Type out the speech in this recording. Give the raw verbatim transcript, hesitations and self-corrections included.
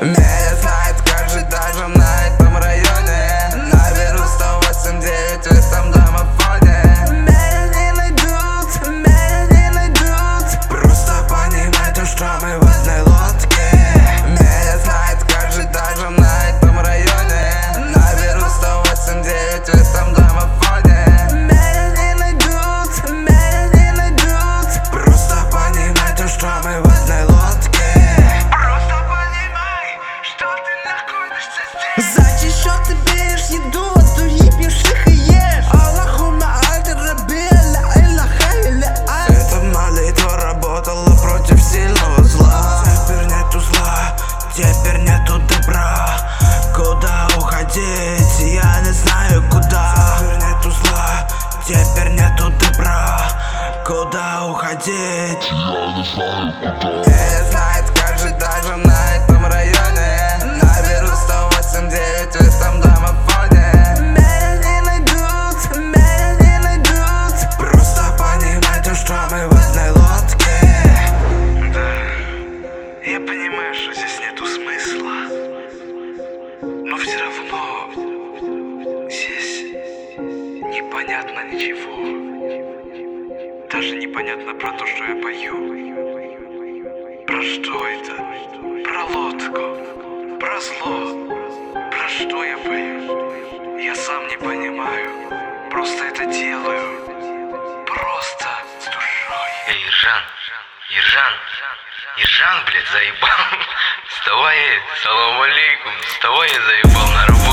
Меня знает каждый даже на этом районе. Наберу сто восемь девять в этом домофоне. Меня не найдут, меня не найдут. Просто понимайте, что мы в одной лодке. Меня знает каждый даже на этом районе. Наберу сто восемь девять в этом домофоне. Меня не найдут, меня не найдут. Просто понимайте, что мы в одной лодке. Зачем что ты берешь еду, а то ебешь их и ешь? Аллахума альтер раби ля илляха илля ай. Эта молитва работала против сильного зла. Теперь нету зла, теперь нету добра. Куда уходить, я не знаю куда. Теперь нету зла, теперь нету добра. Куда уходить, я не знаю куда. Меня знает каждый даже на этом районе. Наберу сто восемь девять в этом домофоне. Меня не найдут, меня не найдут. Просто понимайте, что мы в одной лодке. Да, я понимаю, что здесь нету смысла, но все равно здесь непонятно ничего. Даже непонятно про то, что я пою. Про что это? Про лодку, про зло. Про что я пою? Я сам не понимаю. Просто это делаю. Просто с душой. Эй, Ержан, Ержан, Ержан, блядь, заебал. Вставай, салам алейкум, вставай, я заебал на работу.